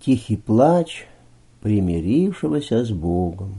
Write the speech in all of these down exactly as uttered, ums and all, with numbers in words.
Тихий плач примирившегося с Богом.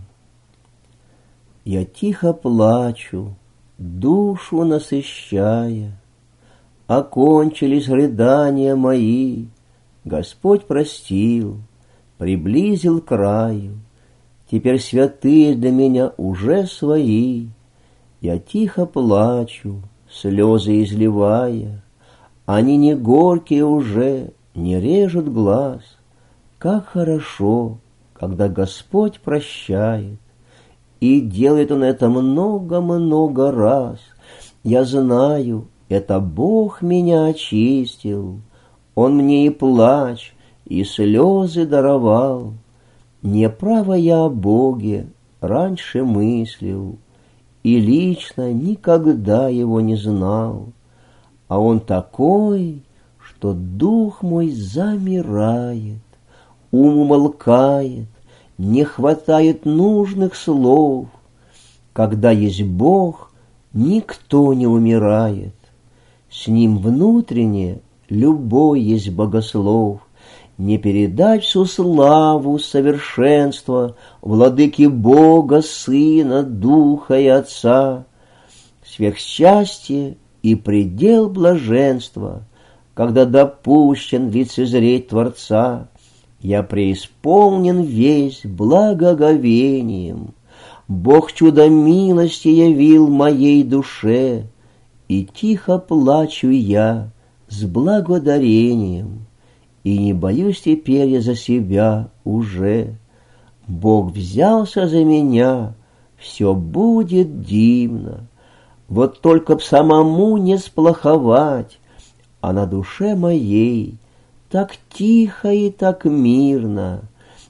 Я тихо плачу, душу насыщая. Окончились рыдания мои, Господь простил, приблизил к краю. Теперь святые для меня уже свои. Я тихо плачу, слезы изливая. Они не горькие уже, не режут глаз. Как хорошо, когда Господь прощает. И делает Он это много-много раз. Я знаю, это Бог меня очистил. Он мне и плач, и слезы даровал. Неправо я о Боге раньше мыслил, и лично никогда Его не знал. А Он такой, что дух мой замирает, ум умолкает, не хватает нужных слов. Когда есть Бог, никто не умирает. С Ним внутренне любой есть богослов. Не передать всю славу совершенства Владыки Бога, Сына, Духа и Отца. Сверхсчастье и предел блаженства, когда допущен лицезреть Творца. Я преисполнен весь благоговением. Бог чудо милости явил моей душе, и тихо плачу я с благодарением. И не боюсь теперь я за себя уже. Бог взялся за меня, все будет дивно. Вот только б самому не сплоховать, а на душе моей так тихо и так мирно,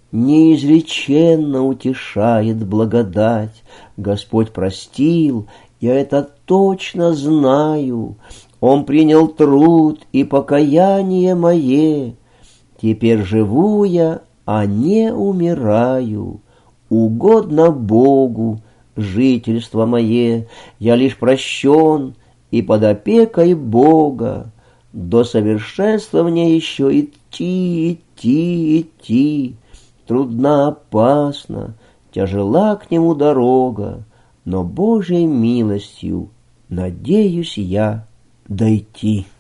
неизреченно утешает благодать. Господь простил, я это точно знаю. Он принял труд и покаяние мое. Теперь живу я, а не умираю. Угодно Богу жительство мое. Я лишь прощен и под опекой Бога. До совершенства мне еще идти, идти, идти. Трудно, опасно, тяжела к Нему дорога, но Божьей милостью надеюсь я дойти.